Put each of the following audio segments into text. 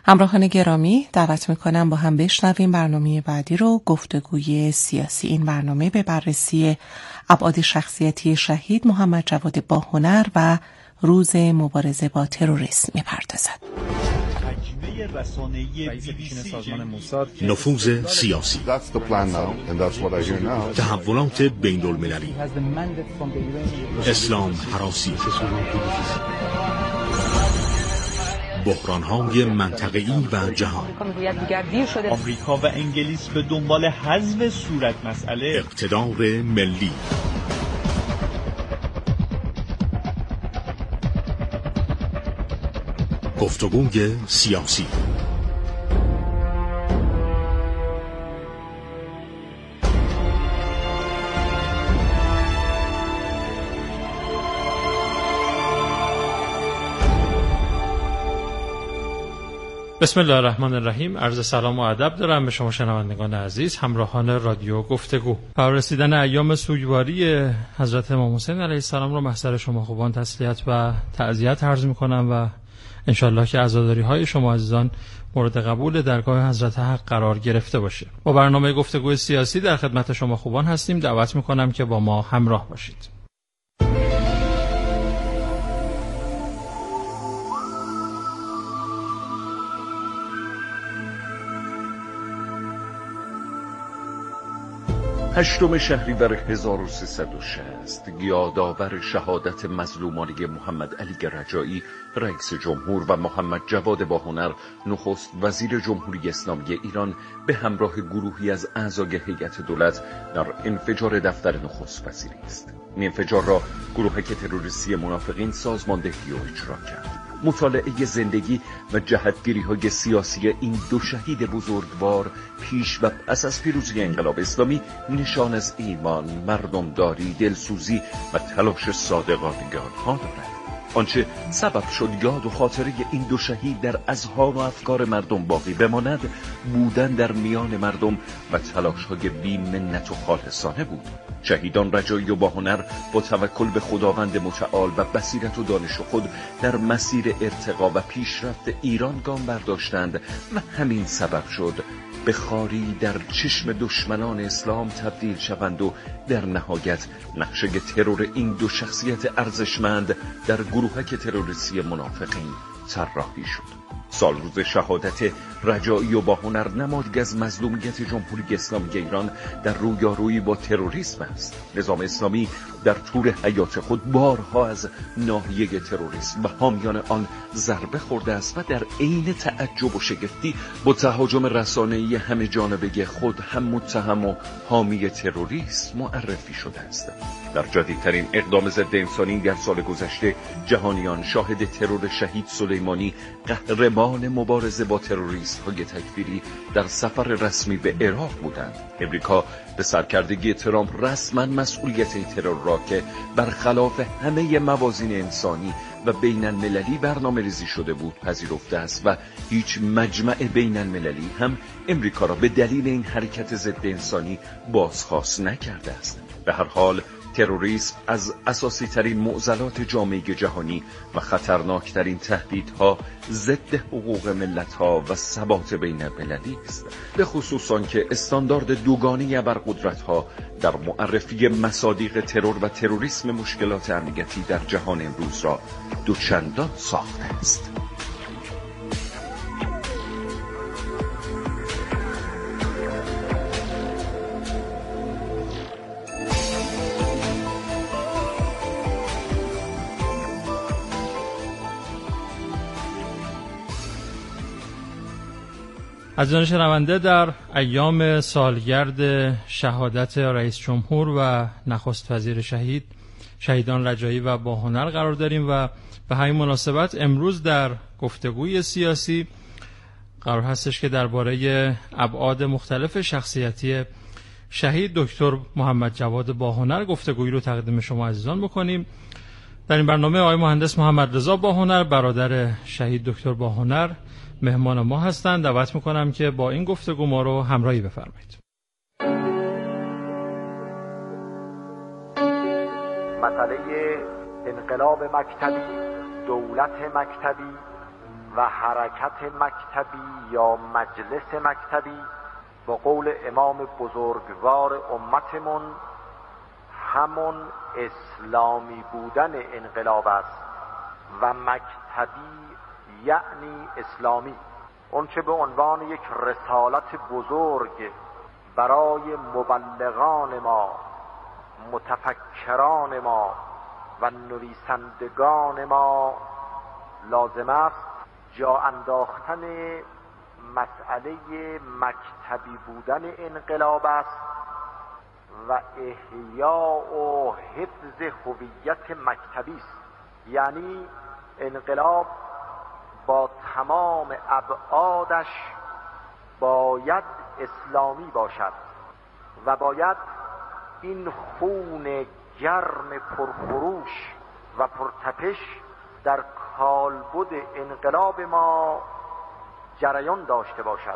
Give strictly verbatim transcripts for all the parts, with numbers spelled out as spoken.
همراهان گرامی، دعوت میکنم با هم بشنویم برنامه بعدی رو، گفتگوی سیاسی. این برنامه به بررسی ابعاد شخصیتی شهید محمد جواد باهنر و روز مبارزه با تروریسم میپردازد. نفوذ سیاسی، تحولات بین المللی، اسلام هراسی، بحران‌های منطقه‌ای و جهان. آمریکا و انگلیس به دنبال حذف صورت مسئله، اقتدار ملی. گفتگوی سیاسی. بسم الله الرحمن الرحیم. عرض سلام و ادب دارم به شما شنوندگان عزیز، همراهان رادیو گفتگو. فرارسیدن ایام سوگواری حضرت امام حسین علیه السلام را محضر شما خوبان تسلیت و تعزیت عرض می‌کنم و انشالله که عزاداری‌های شما عزیزان مورد قبول درگاه حضرت حق قرار گرفته باشه. با برنامه گفتگوی سیاسی در خدمت شما خوبان هستیم. دعوت می‌کنم که با ما همراه باشید. هشتم شهریور هزار و سیصد و شصت یادآور شهادت مظلومانی محمد علی رجایی رئیس جمهور و محمد جواد باهنر نخست وزیر جمهوری اسلامی ایران به همراه گروهی از اعضای هیئت دولت در انفجار دفتر نخست وزیری است. این انفجار را گروهک تروریستی منافقین سازماندهی و اجرا کرد. مطالعه زندگی و جهتگیری‌های سیاسی این دو شهید بزرگوار پیش و پس از پیروزی انقلاب اسلامی نشان از ایمان، مردمداری، دلسوزی و تلاش صادقانه آنها دارد. آنچه سبب شد یاد و خاطره این دو شهید در اذهان و افکار مردم باقی بماند، بودن در میان مردم و تلاش‌های بی منت و خالصانه بود. شهیدان رجایی و باهنر با توکل به خداوند متعال و بصیرت و دانش خود در مسیر ارتقا و پیشرفت ایران گام برداشتند و همین سبب شد به خاری در چشم دشمنان اسلام تبدیل شوند و در نهایت نقشه ترور این دو شخصیت ارزشمند در گروهک تروریستی منافقین طراحی شد. سال روز شهادت رجایی و باهنر نمادی از مظلومیت جمهوری اسلامی ایران در رویارویی با تروریسم است. نظام اسلامی در طول حیات خود بارها از ناحیه تروریسم و حامیان آن ضربه خورده است و در عین تعجب و شگفتی با تهاجم رسانه‌ای همه جانبه خود هم متهم و حامی تروریسم معرفی شده است. در جدیدترین اقدام ضد انسانی در سال گذشته جهانیان شاهد ترور شهید سلیمانی، قهرمان مبارزه با تروریست‌های تکفیری، در سفر رسمی به عراق بودند. امریکا به سرکردگی ترامپ رسما مسئولیت این ترور را که برخلاف همه موازین انسانی و بین المللی برنامه ریزی شده بود پذیرفته است و هیچ مجمع بین المللی هم امریکا را به دلیل این حرکت ضد انسانی بازخواست نکرده است. به هر حال تروریسم از اساسی ترین معضلات جامعه جهانی و خطرناک ترین تهدیدها ضد حقوق ملت ها و ثبات بین المللی است، به خصوص آنکه استاندارد دوگانه ابرقدرت ها در معرفی مصادیق ترور و تروریسم مشکلات امنیتی در جهان امروز را دوچندان ساخته است. عزیزان شنونده، در ایام سالگرد شهادت رئیس جمهور و نخست وزیر شهید شهیدان رجایی و باهنر قرار داریم و به همین مناسبت امروز در گفتگوی سیاسی قرار هستش که درباره ابعاد مختلف شخصیتی شهید دکتر محمد جواد باهنر گفتگویی رو تقدیم شما عزیزان بکنیم. در این برنامه آقای مهندس محمد رضا باهنر برادر شهید دکتر باهنر مهمان ما هستند. دعوت میکنم که با این گفتگو ما رو همراهی بفرمایید. مسئله انقلاب مکتبی، دولت مکتبی و حرکت مکتبی یا مجلس مکتبی با قول امام بزرگوار امتمون همون اسلامی بودن انقلاب است و مکتبی یعنی اسلامی، اون چه به عنوان یک رسالت بزرگ برای مبلغان ما، متفکران ما و نویسندگان ما لازم است، جا انداختن مسئله مکتبی بودن انقلاب است و احیاء و حفظ هویت مکتبی است. یعنی انقلاب با تمام ابعادش باید اسلامی باشد و باید این خون گرم پرخروش و پرتپش در کالبد انقلاب ما جریان داشته باشد.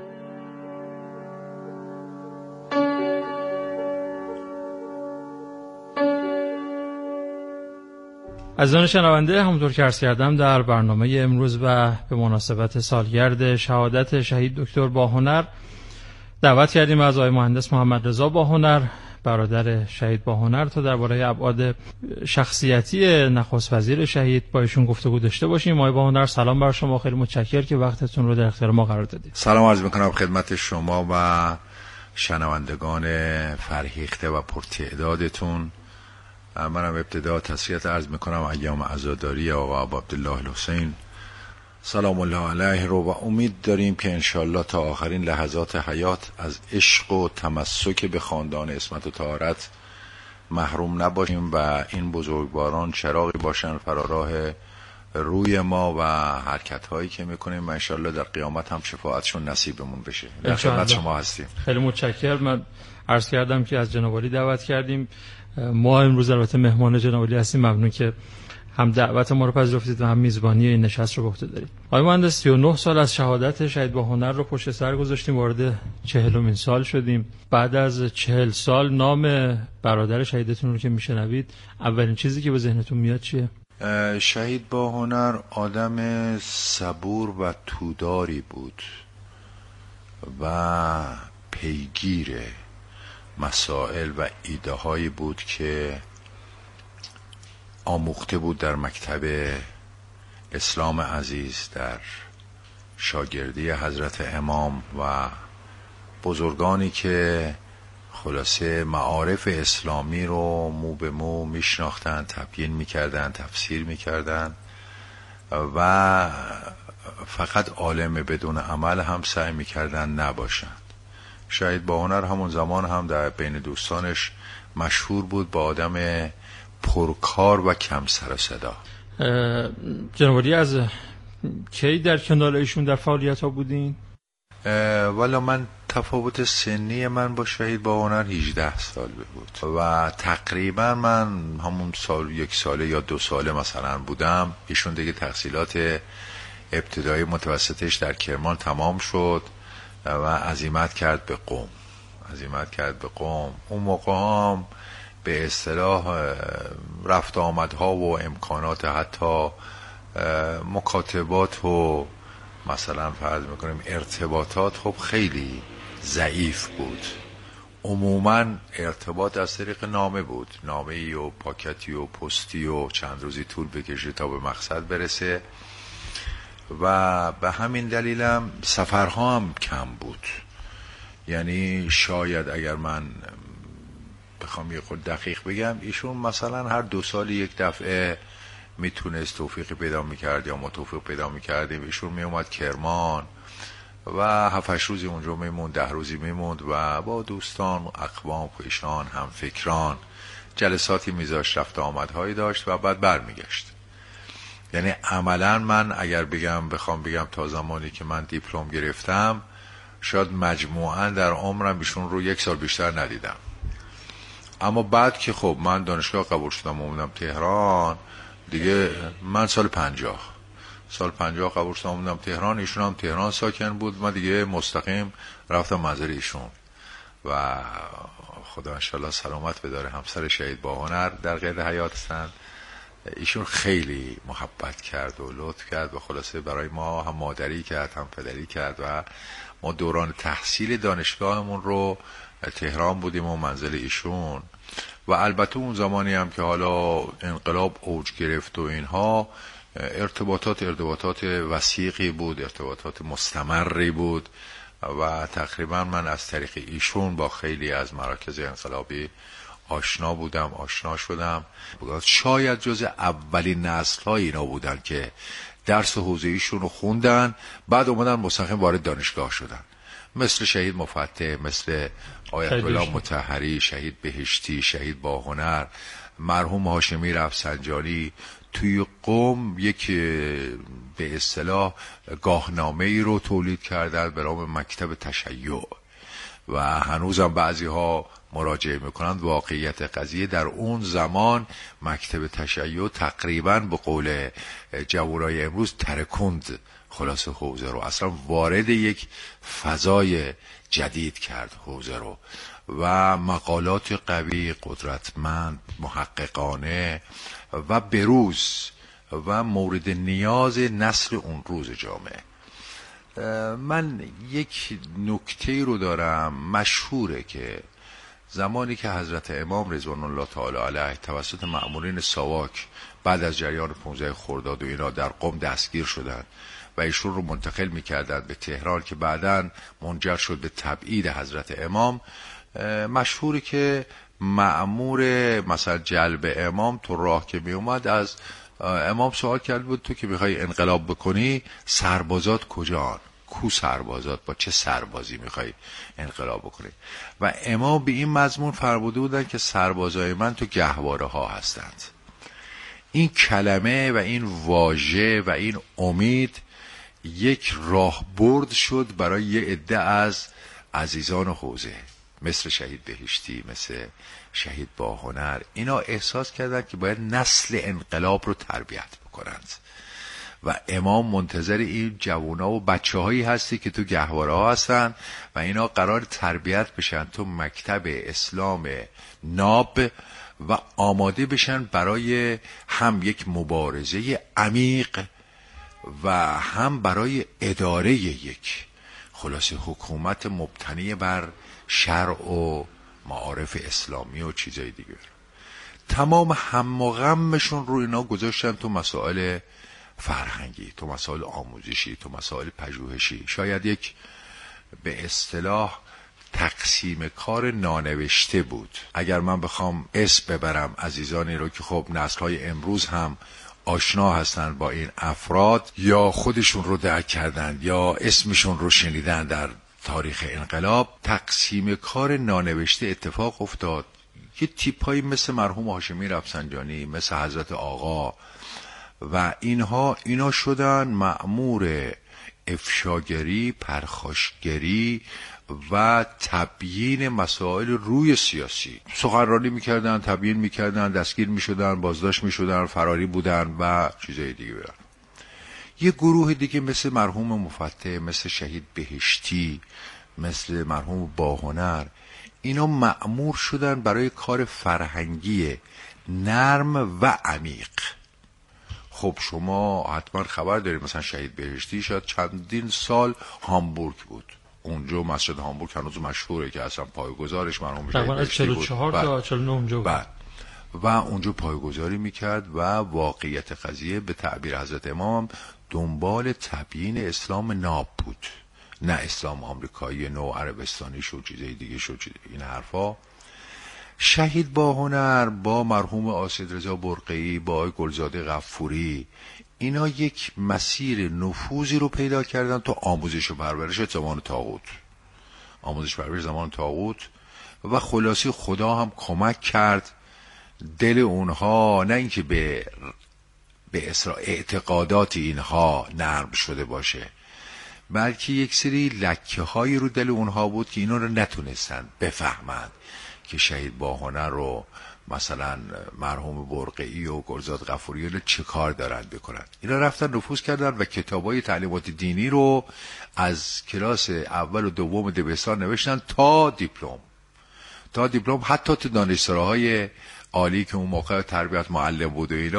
عزیزان شنونده، همونطور که عرض کردم در برنامه امروز و به مناسبت سالگرد شهادت شهید دکتر باهنر دعوت کردیم از آقای مهندس محمد رضا باهنر، برادر شهید باهنر، تا درباره ابعاد شخصیتی نخست وزیر شهید با ایشون گفتگو داشته باشیم. آقای باهنر سلام بر شما، خیلی متشکرم که وقتتون رو در اختیار ما قرار دادید. سلام عرض میکنم خدمت شما و شنوندگان فرهیخته و پرتعدادتون. منم ابتدا تسلیت عرض میکنم ایام عزاداری آقا ابو عبدالله الحسین سلام الله علیه رو و امید داریم که انشالله تا آخرین لحظات حیات از عشق و تمسک به خاندان عصمت و طهارت محروم نباشیم و این بزرگواران چراغی باشن فراراه روی ما و حرکت هایی که میکنیم و انشالله در قیامت هم شفاعتشون نصیبمون بشه. در خدمت شما هستیم. خیلی متشکرم. من عرض کردم که از جناب عالی دعوت کردیم. ما امروز البته مهمان جناب عالی هستیم. ممنون که هم دعوت ما رو پذیرفتید و هم میزبانی این نشست رو به عهده دارید. آقای مهندس، سی و نه سال از شهادت شهید باهنر رو پشت سر گذاشتیم، وارد چهلمین سال شدیم. بعد از چهل سال نام برادر شهیدتون رو که میشنوید، اولین چیزی که به ذهنتون میاد چیه؟ شهید باهنر آدم صبور و توداری بود و پیگیر مسائل و ایده هایی بود که آموخته بود در مکتب اسلام عزیز، در شاگردی حضرت امام و بزرگانی که خلاصه معارف اسلامی رو مو به مو میشناختن، تبیین میکردن، تفسیر میکردن و فقط عالم بدون عمل هم سعی میکردن نباشند. شهید باهنر همون زمان هم در بین دوستانش مشهور بود با آدم پرکار و کم سر و صدا. جناب عالی از کی در کنار ایشون در فعالیت ها بودین؟ والا من تفاوت سنی من با شهید باهنر هجده سال بود و تقریبا من همون سال یک ساله یا دو ساله مثلا بودم. ایشون دیگه تحصیلات ابتدایی متوسطش در کرمان تمام شد و عزیمت کرد به قم. عزیمت کرد به قم. اون موقع هم به اصطلاح رفت آمدها و امکانات حتی مکاتبات و مثلا فرض میکنیم ارتباطات خب خیلی ضعیف بود. عموما ارتباط از طریق نامه بود، نامه‌ای و پاکتی و پستی و چند روزی طول بکشه تا به مقصد برسه و به همین دلیلم سفرها هم کم بود. یعنی شاید اگر من بخوام یه خود دقیق بگم، ایشون مثلا هر دو سال یک دفعه میتونست توفیق پیدا میکرد یا ما توفیق پیدا میکردیم. ایشون میومد کرمان و هفتش روزی اونجا میموند، ده روزی میموند و با دوستان، اقوام، ایشان، هم فکران جلساتی میذاشت، رفت آمدهایی داشت و بعد بر میگشت. یعنی عملا من اگر بگم بخوام بگم تا زمانی که من دیپلم گرفتم شاید مجموعاً در عمرم ایشون رو یک سال بیشتر ندیدم. اما بعد که خب من دانشگاه قبول شدم اومدم تهران دیگه، من سال پنجاه سال پنجاه قبول شدم اومدم تهران، ایشون هم تهران ساکن بود. من دیگه مستقیم رفتم منزل ایشون و خدا انشالله سلامت بداره. همسر شهید باهنر در قید حیات هستند ایشون خیلی محبت کرد و لطف کرد و خلاصه برای ما هم مادری کرد هم پدری کرد و ما دوران تحصیل دانشگاهمون رو تهران بودیم و منزل ایشون و البته اون زمانی هم که حالا انقلاب اوج گرفت و اینها ارتباطات ارتباطات وثیقی بود، ارتباطات مستمری بود و تقریبا من از طریق ایشون با خیلی از مراکز انقلابی آشنا بودم، آشنا شدم. شاید جز اولین نسل‌های اینا بودن که درس حوزه ایشون رو خوندن، بعد اومدن مستقیم وارد دانشگاه شدن، مثل شهید مفتح، مثل آیت الله مطهری، شهید بهشتی، شهید باهنر، مرحوم هاشمی رفسنجانی. توی قم یک به اصطلاح گاهنامه ای رو تولید کردن به نام مکتب تشیع و هنوزم بعضی ها مراجعه میکنند. واقعیت قضیه در اون زمان مکتب تشیع تقریبا به قول جوانای امروز ترکند خلاص حوزه رو، اصلا وارد یک فضای جدید کرد حوزه رو و مقالات قوی، قدرتمند، محققانه و بروز و مورد نیاز نسل اون روز جامعه. من یک نکته رو دارم مشهوره که زمانی که حضرت امام رضوان الله تعالی علیه توسط مأمورین ساواک بعد از جریان پانزده خرداد و اینا در قم دستگیر شدند و ایشون رو منتقل میکردن به تهران که بعداً منجر شد به تبعید حضرت امام، مشهوره که مأمور مثلا جلب امام تو راه که می اومد از امام سوال کرد بود تو که میخوای انقلاب بکنی سربازات کجان؟ کو سربازات؟ با چه سربازی میخوای انقلاب بکنی؟ و امام به این مضمون فرموده بودن که سربازای من تو گهواره ها هستند. این کلمه و این واژه و این امید یک راهبرد شد برای یه عده از عزیزان حوزه، مثل شهید بهشتی، مثل شهید باهنر. اینا احساس کردن که باید نسل انقلاب رو تربیت بکنند و امام منتظر این جوانا و بچه هایی هستی که تو گهواره ها هستن و اینا قرار تربیت بشن تو مکتب اسلام ناب و آماده بشن برای هم یک مبارزه عمیق و هم برای اداره یک خلاصه حکومت مبتنی بر شرع و معارف اسلامی و چیزای دیگر. تمام هم و غمشون رو اینا گذاشتن تو مسائل فرهنگی، تو مسائل آموزشی، تو مسائل پژوهشی. شاید یک به اصطلاح تقسیم کار نانوشته بود. اگر من بخوام اسم ببرم عزیزانی رو که خب نسل‌های امروز هم آشنا هستن با این افراد یا خودشون رو درک کردن یا اسمشون رو شنیدن در تاریخ انقلاب، تقسیم کار نانوشته اتفاق افتاد. یه تیپایی مثل مرحوم هاشمی رفسنجانی، مثل حضرت آقا و اینها اینا شدن مأمور افشاگری، پرخاشگری و تبیین مسائل روی سیاسی. سخنرانی میکردن، تبیین میکردن، دستگیر میشدن، بازداشت میشدن، فراری بودن و چیزای دیگه بودن. یه گروه دیگه مثل مرحوم مفتح، مثل شهید بهشتی، مثل مرحوم باهنر، اینا مأمور شدن برای کار فرهنگی نرم و عمیق. خب شما حتما خبر دارید مثلا شهید بهشتی شاید چندین سال هامبورگ بود. اونجا مسجد هامبورگ هنوز مشهوره که اصلا پایه‌گذارش مرحوم شهید بهشتی بود. چهل و چهار تا چهل و نه اونجا بود. و اونجا پایه‌گذاری میکرد و واقعیت قضیه به تعبیر حضرت امام دنبال تبیین اسلام ناب بود، نه اسلام آمریکایی نو عربستانی شو چیزای دیگه شو چیزای این حرفا. شهید باهنر با مرحوم آسد رضا برقعی، با آقای گلزاده غفوری، اینا یک مسیر نفوذی رو پیدا کردن تو آموزش و پرورش زمان طاغوت، آموزش پرورش زمان طاغوت و خلاصی خدا هم کمک کرد دل اونها نه اینکه به به اسرا اعتقادات اینها نرم شده باشه، بلکه یک سری لکه هایی رو دل اونها بود که اینا رو نتونستن بفهمند که شهید باهنر رو مثلا مرحوم برقعی و گلزاد غفوری رو چه کار دارن بکنن. اینا رفتن نفوذ کردن و کتابای تعلیمات دینی رو از کلاس اول و دوم دبستان نوشتن تا دیپلم، تا دیپلم حتی تو دانشسراهای عالی که اون موقع تربیت معلم بود و اینا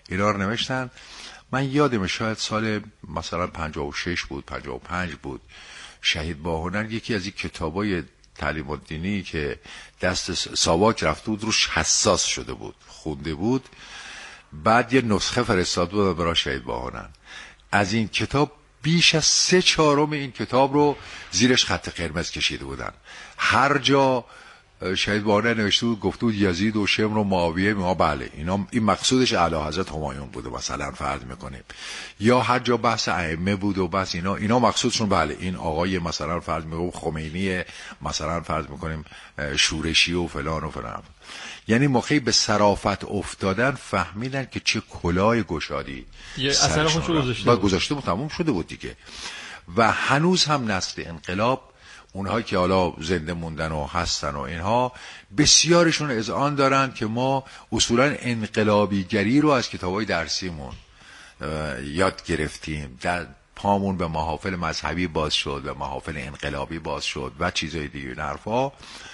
اینا رو نوشتن. من یادم شاید سال مثلا پنجاه و شش بود، پنجاه و پنج بود، شهید باهنر یکی از این کتابای تعلیم الدینی که دست ساواک رفته بود روش حساس شده بود، خونده بود، بعد یه نسخه فرستاد بود برای شهید باهنر. از این کتاب بیش از سه چهارم این کتاب رو زیرش خط قرمز کشیده بودن. هر جا شهید باهنر نوشته بود گفته بود یزید و شمر و معاویه، ما بله اینا این مقصودش اعلی حضرت همایون بوده مثلا فرض میکنیم، یا هر جا بحث ائمه بود و بس اینا اینا مقصودشون بله این آقای مثلا فرض میکنیم خمینی، مثلا فرض میکنیم شورشی و فلان و فلان. یعنی موقعی به صرافت افتادن فهمیدن که چه کلاه گشادی یه اثر خودش رو گذاشته بود گذاشته بود تموم شده بود دیگه. و هنوز هم نسل انقلاب اونهایی که حالا زنده موندن و هستن و اینها بسیارشون اذعان دارن که ما اصولا انقلابیگری رو از کتابای درسیمون یاد گرفتیم، در پامون به محافل مذهبی باز شد و محافل انقلابی باز شد و چیزای دیگه این حرفا.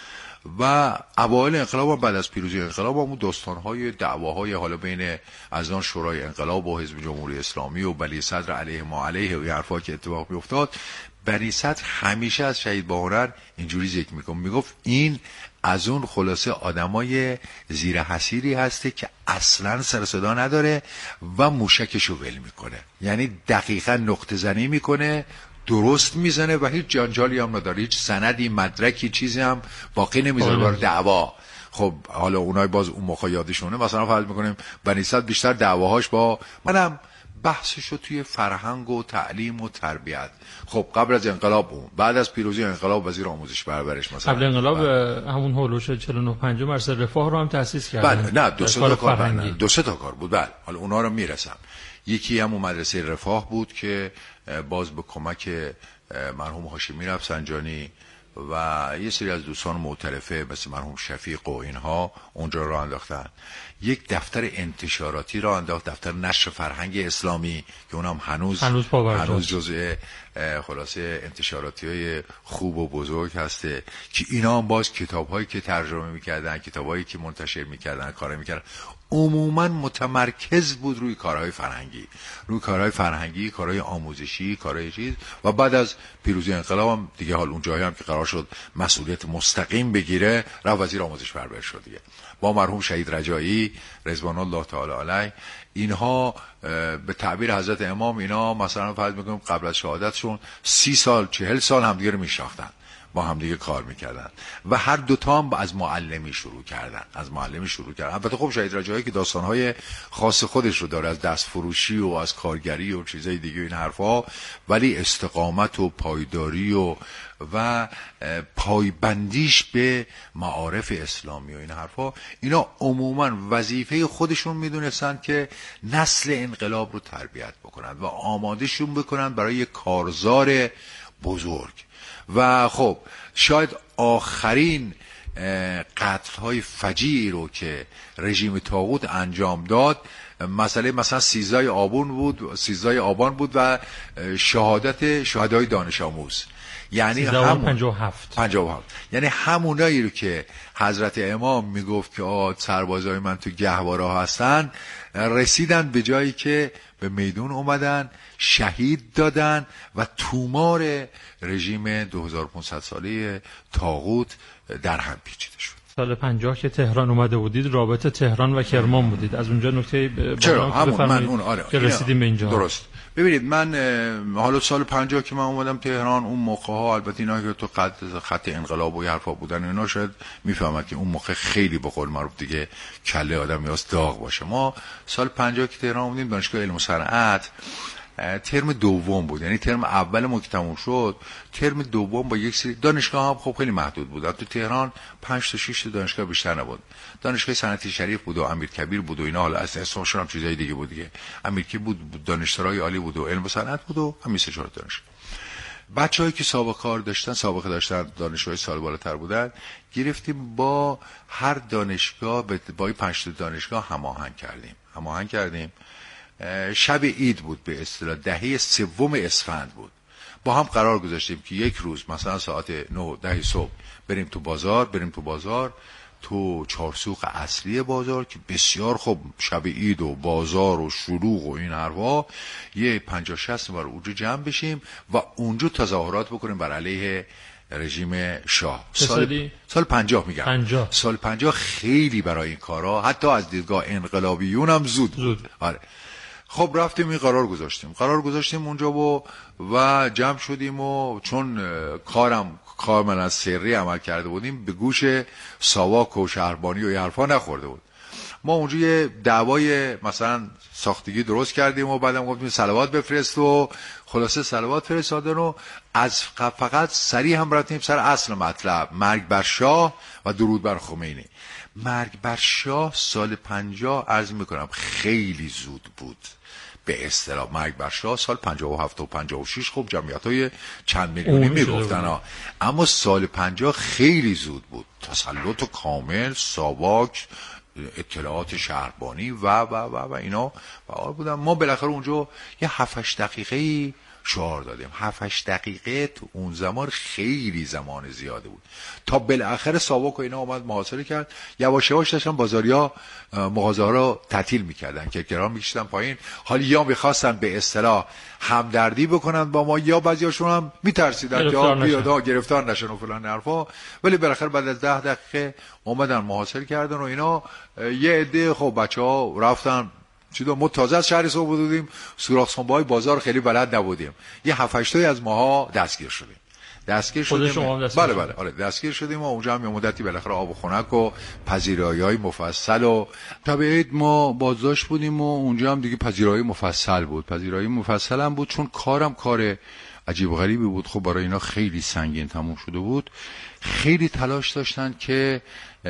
و اوایل انقلاب هم بعد از پیروزی انقلاب هم داستان‌های دعواهای حالا بین از آن شورای انقلاب و حزب جمهوری اسلامی و بلی صدر علیه ما علیه و این حرفا که اتفاق می‌افتاد، بلی صدر همیشه از شهید باهنر اینجوری ذکر می‌کنه، میگفت این از اون خلاصه آدمای زیر حسیری هسته که اصلا سر صدا نداره و موشکشو ول میکنه، یعنی دقیقاً نقطه زنی میکنه، درست میزنه و هیچ جنجالی هم نداره، هیچ سندی مدرکی چیزی هم باقی نمیذاره برای دعوا. خب حالا اونای باز اون موقع یادشونه مثلا فرض میکنیم بنی صدر بیشتر دعواهاش با منم بحثشو توی فرهنگ و تعلیم و تربیت. خب قبل از انقلاب اون، بعد از پیروزی انقلاب وزیر آموزش پرورش مثلا قبل انقلاب همون هولوش چهل و نه پنجاه مرسل رفاه رو هم تأسیس کرد. بله نه دو سه تا کار دو سه تا کار بود. بله حالا اونا رو میرسم. یکی هم اون مدرسه رفاه بود که باز به کمک مرحوم هاشمی رفسنجانی و یه سری از دوستان معترفه مثل مرحوم شفیق و اینها اونجا را انداختن. یک دفتر انتشاراتی را انداخت، دفتر نشر فرهنگ اسلامی که اونم هنوز هنوز, هنوز جزء خلاصه انتشاراتی های خوب و بزرگ هسته که اینا هم باز کتاب هایی که ترجمه میکردن، کتاب هایی که منتشر میکردن، کار میکردن، عموما متمرکز بود روی کارهای فرهنگی، روی کارهای فرهنگی، کارهای آموزشی، کارهای چیز. و بعد از پیروزی انقلاب هم دیگه حال اون جایی هم که قرار شد مسئولیت مستقیم بگیره رفت وزیر آموزش پرورش شد دیگه با مرحوم شهید رجایی رضوان الله تعالی علیه. اینها به تعبیر حضرت امام اینا مثلا فرض میکنیم قبل از شهادتشون سی سال چهل سال همدیگه رو میشناختن، با همدیگه کار میکردن و هر دوتا هم از معلمی شروع کردن از معلمی شروع کردن. البته خب شهید رجایی که داستانهای خاص خودش رو داره از دست فروشی و از کارگری و چیزای دیگه این حرفا، ولی استقامت و پایداری و و پایبندیش به معارف اسلامی و این حرفا، اینا عموما وظیفه خودشون میدونستن که نسل انقلاب رو تربیت بکنن و آمادهشون بکنن برای کارزار بزرگ. و خب شاید آخرین قتل‌های فجیعی رو که رژیم طاغوت انجام داد مسئله مثلا سیزده آبان بود سیزده آبان بود و شهادت شهدای دانش آموز، یعنی همون پنجاه و هفت پنجاه و هفت یعنی همونایی رو که حضرت امام میگفت که آه سربازای من تو گهواره هستن، رسیدن به جایی که به میدون اومدن، شهید دادن و تومار رژیم دو هزار و پانصد ساله طاغوت در هم پیچیده شد. سال پنجاه که تهران اومده بودید رابطه تهران و کرمان بودید، از اونجا نکته چرا همون من اون آره که رسیدیم به اینجا. درست. ببینید من حالا سال پنجاه که من اومدم تهران اون موقع ها البته اینا که تو خط خط انقلاب و حرفا بودن اینا شاید میفهمن که اون موقع خیلی به قول معروف دیگه کله آدم یاس داغ باشه. ما سال پنجاه که تهران اومدیم دانشگاه علم و صنعت ترم دوم بود، یعنی ترم اول ما که تموم شد ترم دوم با یک سری دانشگاه هم خب خیلی محدود بود. تو تهران پنج تا شش تا دانشگاه بیشتر نبود. دانشگاه صنعتی شریف بود و امیرکبیر بود و اینا، حالا اصلا اسمشون هم چیزای دیگه بود دیگه. امیرکبیر بود، دانشسرای عالی بود و علم و صنعت بود و همین سه چهار دانشگاه. بچه‌هایی که سابقه کار داشتن، سابقه داشتن، دانشجوی سال بالاتر بودن، گرفتیم با هر دانشگاه با این پنج تا دانشگاه هماهنگ کردیم. هماهنگ کردیم. شب عید بود به اصطلاح، دهه سوم اسفند بود. با هم قرار گذاشتیم که یک روز مثلا ساعت نه ده صبح بریم تو بازار بریم تو بازار تو چارسوق اصلی بازار که بسیار خب شب عید و بازار و شلوغ و این حرفا، یه پنجاه شصت نفر اونجا جمع بشیم و اونجا تظاهرات بکنیم بر علیه رژیم شاه. سال سال پنجاه میگم پنجاه. سال پنجاه خیلی برای این کارا حتی از دیدگاه انقلابیون هم زود, زود. آره. خب رفتیم این قرار گذاشتیم قرار گذاشتیم اونجا و و جمع شدیم و چون کارم کاملا سری عمل کرده بودیم به گوش ساواک و شهربانی و این حرفا نخورده بود. ما اونجا یه دعوای مثلا ساختگی درست کردیم و بعدم گفتیم صلوات بفرست و خلاصه صلوات فرستادن و از فقط سریع هم رفتیم سر اصل مطلب، مرگ بر شاه و درود بر خمینی. مرگ بر شاه سال پنجاه عرض میکنم خیلی زود بود به اصطلاح. مرگ بر شاه سال پنجاه و هفت و پنجاه و شش خب جمعیت‌های چند میلیونی میگفتن ها، اما سال پنجاه خیلی زود بود. تسلط کامل، ساواک، اطلاعات شهربانی و و و و اینا فعال بودن. ما بالاخره اونجا یه هفت هشت دقیقه‌ای شعار دادیم. هفت هشت دقیقه تو اون زمان خیلی زمان زیاده بود تا بالاخره ساواک و اینا اومد محاصره کرد. یواش یواش داشتن بازاریا مغازه‌ها رو تعطیل می‌کردن که کرام می‌کشیدن پایین. حالا یا می‌خواستن به اصطلاح همدردی بکنن با ما یا بعضیاشون هم می‌ترسیدن که بیادا گرفتار نشن و فلان حرفا، ولی بالاخره بعد از ده دقیقه اومدن محاصره کردن و اینا. یه عده خب بچه‌ها رفتن چیزا. ما تازه از شهر صبح بودیم، سوراخ‌سنبای بازار خیلی بلد نبودیم. یه هفت هشت تایی از ماها دستگیر شدیم. دستگیر شدیم. بله بله آره دستگیر شدیم و اونجا هم یه مدتی بالاخره آب و خنک و پذیرایی‌های مفصل و طبیعت ما بازداشت بودیم و اونجا هم دیگه پذیرایی مفصل بود. پذیرایی مفصل هم بود چون کارم کار عجیب و غریبی بود. خب برای اینا خیلی سنگین تموم شده بود. خیلی تلاش داشتن که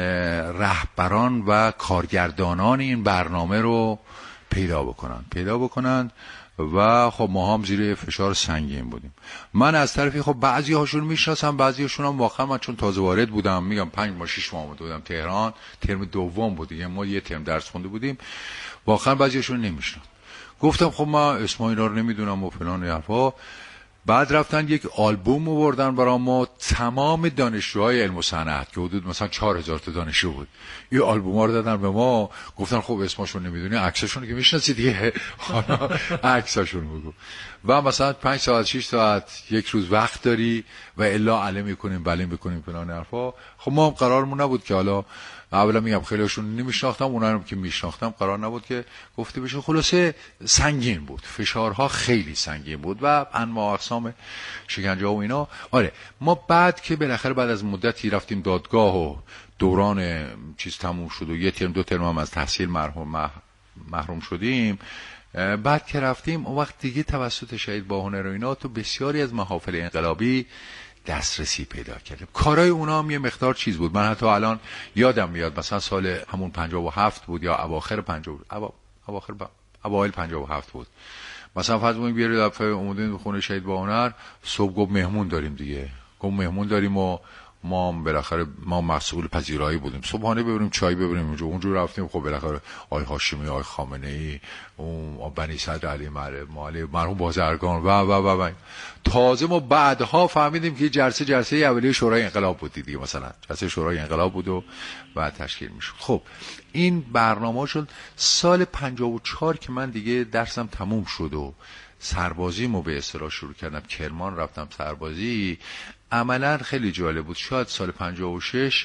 رهبران و کارگردانان این برنامه رو پیدا بکنن پیدا بکنن و خب ما هم زیر فشار سنگین بودیم. من از طرفی خب بعضی هاشون میشناسم، بعضی هاشون هم واقعا من چون تازه وارد بودم، میگم پنج ماه شش ماه اومده بودم تهران، ترم دوم بود دیگه، ما یه ترم درس خونده بودیم، واقعا بعضی هاشون نمیشناسم. گفتم خب من اسم اینا رو نمیدونم و فلان حرفا. بعد رفتن یک آلبوم آوردن برای ما، تمام دانشجوهای علم و صنعت که حدود مثلا چهار هزار تا دانشجو بود، این آلبوما رو دادن به ما. گفتن خب اسمشون نمیدونی، عکسشون که میشناسی دیگه، حالا عکسشون بگو. و مثلا پنج ساعت شش ساعت یک روز وقت داری و الا علم میکنیم بله میکنیم فلان حرفا. خب ما هم قرارمون نبود که حالا اولا میگم خیلیشون نمیشناختم، اونها هم که میشناختم قرار نبود که گفته بشه. خلاصه سنگین بود، فشارها خیلی سنگین بود و انواع اقسام شکنجه و اینا. آره ما بعد که بالاخره بعد از مدتی رفتیم دادگاه و دوران چیز تموم شد و یه ترم دو ترم هم از تحصیل محروم محروم شدیم، بعد که رفتیم اون وقت دیگه توسط شهید باهنر و اینا تو بسیاری از محافل انقلابی دسترسی پیدا کردیم. کارهای اونا هم یه مقدار چیز بود. من حتی الان یادم میاد مثلا سال همون پنجاه و هفت بود یا اواخر پنجاه اوا... اواخر ب... اوایل پنجاه و هفت بود. مثلا فرض کنیم بیارید دفعه اومدیم خونه شهید باهنر، صبح گفت مهمون داریم دیگه، گفت مهمون داریم و ما بالاخره ما مسئول پذیرایی بودیم، صبحانه ببریم چای ببریم اونجا. اونجا رفتیم خب بالاخره آقای هاشمی، آقای خامنه‌ای، اون بنی صدر علی مالی، مرحوم بازرگان و و و و تازه ما بعدها فهمیدیم که جلسه جلسه اولیه شورای انقلاب بود دیگه، مثلا جلسه شورای انقلاب بود و بعد تشکیل میشد. خب این برنامه شد سال پنجاه و چهار که من دیگه درسم تموم شد و سربازیمو به اصطلاح شروع کردم، کرمان رفتم سربازی. عملا خیلی جالب بود. شاید سال پنجاه و شش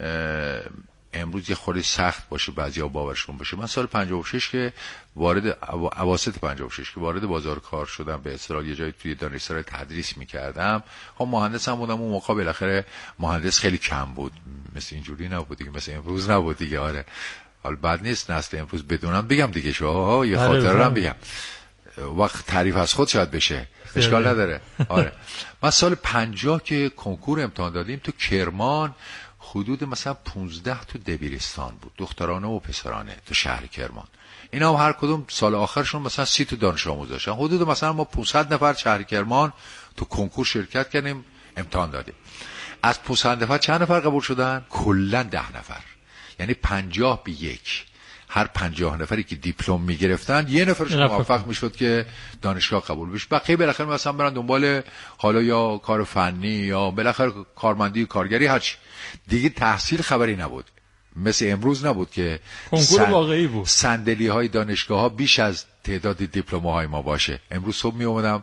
امروز یه خورده سخت باشه بعضیا باورشون بشه، من سال پنجاه و شش که وارد اواسط پنجاه و شش که وارد بازار کار شدم، به اصطلاح یه جایی توی دانشگاه تدریس می‌کردم. خب مهندس هم بودم اون موقع، بالاخره مهندس خیلی کم بود، مثل اینجوری نبود دیگه، مثل امروز نبود دیگه. آره حال بد نیست نسل امروز بدونم بگم دیگه، شو یه خاطره هم بگم، وقت تعریف از خود شاید بشه، اشکال نداره. آره من سال پنجاه که کنکور امتحان دادیم تو کرمان، حدود مثلا پونزده تو دبیرستان بود، دخترانه و پسرانه تو شهر کرمان. اینا هم هر کدوم سال آخرشون مثلا سی تا دانش آموز داشتن. حدود مثلا ما پانصد نفر شهر کرمان تو کنکور شرکت کردیم، امتحان دادیم. از پانصد نفر چند نفر قبول شدن؟ کلا ده نفر، یعنی پنجاه به یک. هر پنجاه نفری که دیپلم میگرفتن یه نفرش موفق میشد که دانشگاه قبول بشه. بقیه بالاخره مثلا برن دنبال حالا یا کار فنی یا بالاخره کارمندی کارگری، هرچی دیگه. تحصیل خبری نبود. مثل امروز نبود که کنکور واقعی بود، صندلی های دانشگاه ها بیش از تعداد دیپلم‌های ما باشه. امروز صبح می اومدم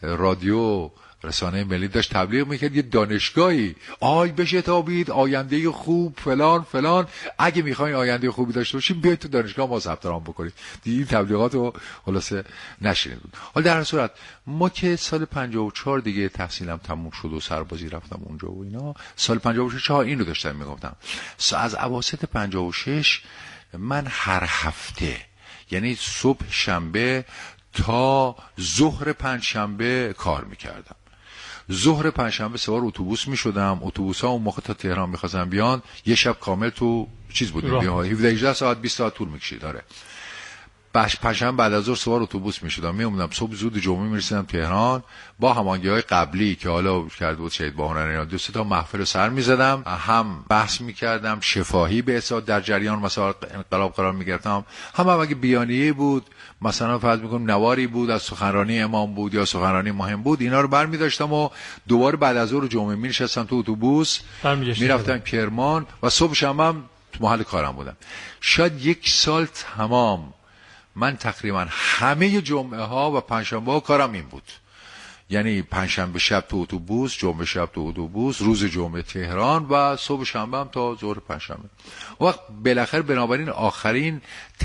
رادیو رسانه ملی داشت تبلیغ میکرد یه دانشگاهی آی بشه تابید، آینده خوب فلان فلان، اگه میخواین آینده خوبی داشته باشین بیاید تو دانشگاه ما ثبت نام بکنید. دیگه این تبلیغات رو خلاصه نشینید. حالا در هر صورت ما که سال پنجاه و چهار دیگه تحصیلم تموم شد و سربازی رفتم اونجا و اینا، سال پنجاه و چهار این رو داشتم میگفتم. از اواسط پنجاه و شش من هر هفته، یعنی صبح شنبه تا ظهر پنج شنبه کار میکردم. ظهر پنجشنبه سوار اتوبوس میشدم، اتوبوس‌ها اون موقع تا تهران می‌خواستن بیان یه شب کامل تو چیز بودیم، هفده هجده ساعت بیست ساعت طول می‌کشید. داره باش پنجشنبه بعد از ظهر سوار اتوبوس میشدم، میومدم صبح زود جمعه میرسیدم تهران، با همانگی‌های قبلی که حالا کرده بود شهید باهنر اینا دو سه تا محفل سر می‌زدم، هم بحث می‌کردم شفاهی به حساب در جریان مسائل انقلاب قرار می‌گرفتم، هم, هم اگه بیانیه بود مثلا فرض می‌کنم نواری بود از سخنرانی امام بود یا سخنرانی مهم بود، اینا رو برمی داشتم و دوباره بعد از ظهر جمعه می‌نشستم تو اتوبوس میرفتم کرمان و صبح شنبه هم تو محل کارم بودم. شاید یک سال تمام من تقریبا همه جمعه ها و پنجشنبه ها کارم این بود، یعنی پنجشنبه شب تو اتوبوس، جمعه شب تو اتوبوس، روز جمعه تهران و صبح شنبه هم تا ظهر پنجشنبه. وقت بالاخره بنابراین آخرین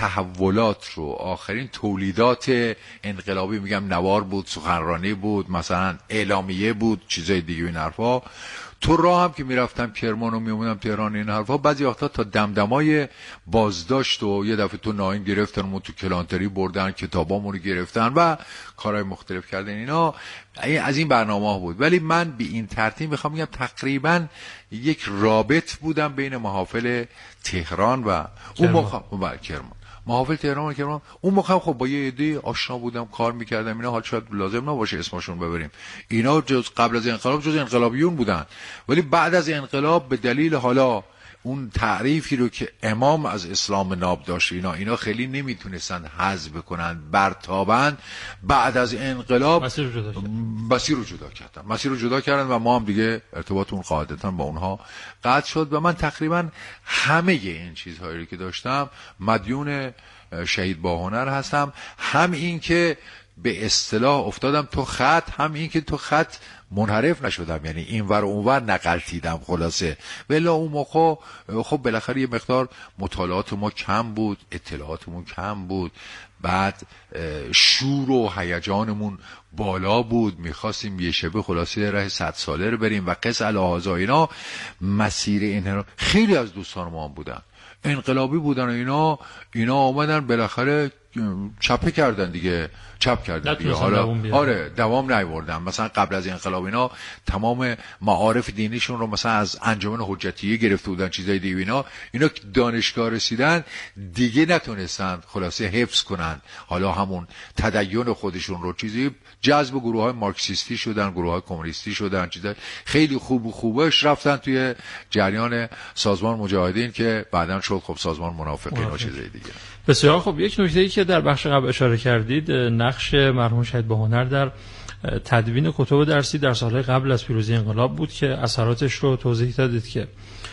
تحولات رو، آخرین تولیدات انقلابی، میگم نوار بود، سخنرانی بود، مثلا اعلامیه بود، چیزای دیگه این حرفا، تو راه هم که میرفتم کرمان و میومدم تهران این حرفا، بعضی وقتا تا دمدمای بازداشت و یه دفعه تو ناین گرفتن و تو کلانتری بردن، کتابامونو گرفتن و کارهای مختلف کردن، اینا از این برنامه ها بود. ولی من به این ترتیب میخوام بگم تقریبا یک رابط بودم بین محافل تهران و اون موقع و کرمان. محافل تهران و کرمان اون موقع خب با یه عده آشنا بودم، کار میکردم اینا، حال شاید لازم نباشه اسمشون ببریم، اینا جز قبل از انقلاب جز انقلابیون بودن، ولی بعد از انقلاب به دلیل حالا اون تعریفی رو که امام از اسلام ناب داشت اینا اینا خیلی نمیتونستن حذف بکنن، برتابن، بعد از انقلاب مسیر رو جدا کردن مسیر رو جدا کردن مسیر رو جدا کردن و ما هم دیگه ارتباطمون قاعدتاً با اونها قطع شد و من تقریبا همه این چیزهایی رو که داشتم مدیون شهید باهنر هستم. هم این که به اصطلاح افتادم تو خط، هم این که تو خط منحرف نشدم، یعنی این ور اون ور نقلتیدم خلاصه. ولی اون موقع خب بالاخره یه مقدار مطالعات ما کم بود، اطلاعاتمون کم بود، بعد شور و هیجانمون بالا بود، میخواستیم یه شبه خلاصه راه صد ساله رو بریم و قص الهازا اینا. مسیر این خیلی از دوستان ما هم بودن انقلابی بودن و اینا اینا آمدن بالاخره چپه کردن دیگه، چپ کردن دیگه، حالا آره دوام نیاوردن. مثلا قبل از انقلاب اینا تمام معارف دینیشون رو مثلا از انجمن حجتیه گرفته بودن، چیزای دیگه، اینا اینا دانشگاه رسیدن دیگه نتونستن خلاصه حفظ کنن حالا همون تدین خودشون رو، چیزی جذب گروه‌های مارکسیستی شدن، گروه‌های کمونیستی شدن، چیزای خیلی خوب و خوبش رفتن توی جریان سازمان مجاهدین که بعداً شد خب سازمان منافقین و چیزای دیگه. بسیار خب. یک نکته‌ای که در بخش قبل اشاره کردید، نقش مرحوم شهید باهنر در تدوین کتب درسی در سالهای قبل از پیروزی انقلاب بود که اثراتش رو توضیح دادید که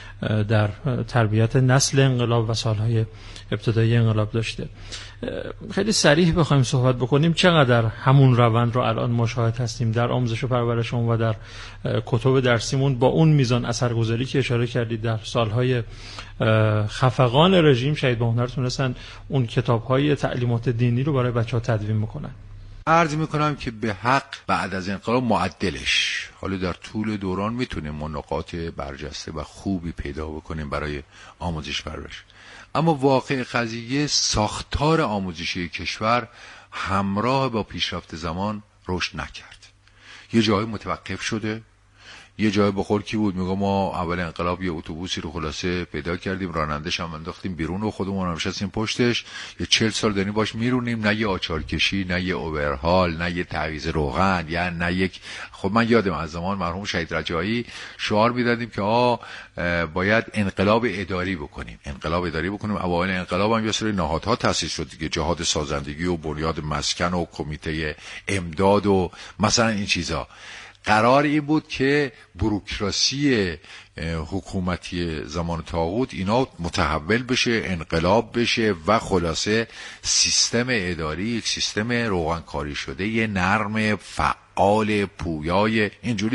در تربیت نسل انقلاب و سالهای ابتدایی انقلاب داشته. خیلی صریح بخوایم صحبت بکنیم، چقدر همون روند رو الان مشاهد هستیم در آموزش و پرورشمون و در کتب درسیمون با اون میزان اثرگذاری که اشاره کردید در سالهای خفقان رژیم شهید باهنر تونستن اون کتاب‌های تعلیمات دینی رو برای بچه‌ها تدوین بکنن. عرض میکنم که به حق بعد از انقلاب معدلش، حالا در طول دوران میتونیم ما نقاط برجسته و خوبی پیدا بکنیم برای آموزش پرورش، اما واقع قضیه ساختار آموزشی کشور همراه با پیشرفت زمان رشد نکرد. یه جای متوقف شده، یه جای بخور کی بود میگه ما اول انقلاب یه اتوبوسی رو خلاصه پیدا کردیم، رانندش هم انداختیم بیرون و خودمون هم نشستیم پشتش، یه چهل سال داریم باش میرونیم، نه یه آچار کشی، نه یه اوورهال، نه یه تعویض روغن، یا نه یک. خب من یادم از زمان مرحوم شهید رجایی شعار میدادیم که آ باید انقلاب اداری بکنیم، انقلاب اداری بکنیم. اوایل انقلاب هم یه سری نهادها تأسیس شد دیگه، جهاد سازندگی و بنیاد مسکن و کمیته امداد و مثلا این چیزا. قرار این بود که بوروکراسی حکومتی زمان طاغوت اینا متحول بشه، انقلاب بشه و خلاصه سیستم اداری یک سیستم روغنکاری شده، یه نرم فعال پویای اینجوری